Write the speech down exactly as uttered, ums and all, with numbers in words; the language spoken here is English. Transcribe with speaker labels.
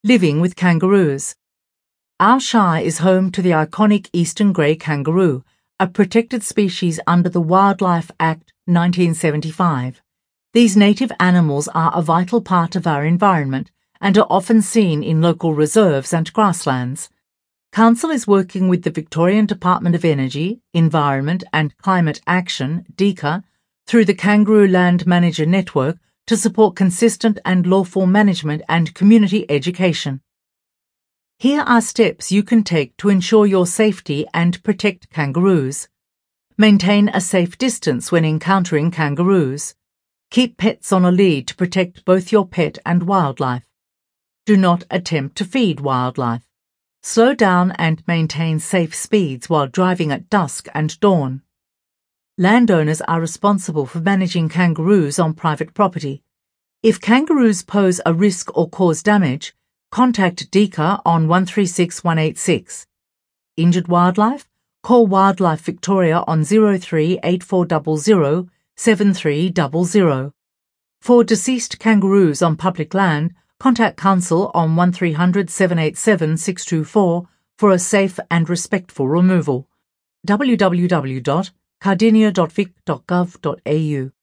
Speaker 1: Living with kangaroos. Our Shire is home to the iconic eastern grey kangaroo, a protected species under the Wildlife Act nineteen seventy-five. These native animals are a vital part of our environment and are often seen in local reserves and grasslands. Council is working with the Victorian Department of Energy, Environment and Climate Action, DECA, through the Kangaroo Land Manager Network to support consistent and lawful management and community education. Here are steps you can take to ensure your safety and protect kangaroos. Maintain a safe distance when encountering kangaroos. Keep pets on a lead to protect both your pet and wildlife. Do not attempt to feed wildlife. Slow down and maintain safe speeds while driving at dusk and dawn. Landowners are responsible for managing kangaroos on private property. If kangaroos pose a risk or cause damage, contact DECA on one three six one eight six. Injured wildlife? Call Wildlife Victoria on zero three eight four zero zero seven three zero zero. For deceased kangaroos on public land, contact Council on one three hundred seven eight seven six two four for a safe and respectful removal. w w w dot cardinia dot vic dot gov dot a u